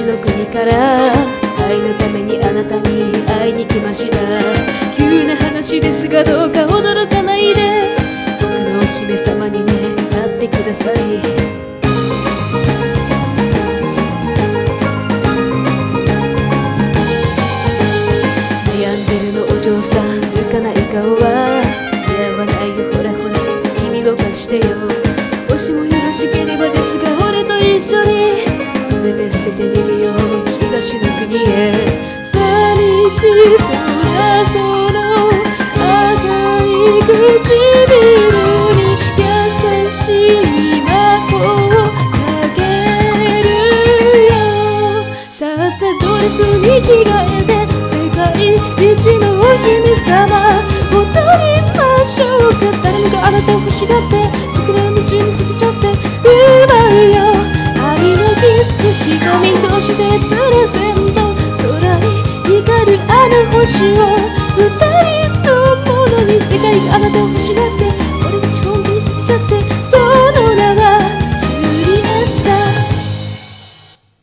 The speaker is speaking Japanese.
ちの国から愛のためにあなたに会いに来ました。急な話ですがどうか驚かないで、僕のお姫様にねなってください。悩んでるのお嬢さん、浮かない顔は似合わないよ。ほらほら君を貸してよ。もしもよろしければですが俺と一緒に全て捨てて逃げよう東の国へ。寂しそうなその赤い唇に優しい魔法をかけるよ。さあさドレスに着替えて世界一のお姫様踊りましょうか。誰もがあなたを欲しがって僕らを夢中にさせちゃって奪うよ。愛のキス瞳としてプレゼント、空に光るあの星を歌う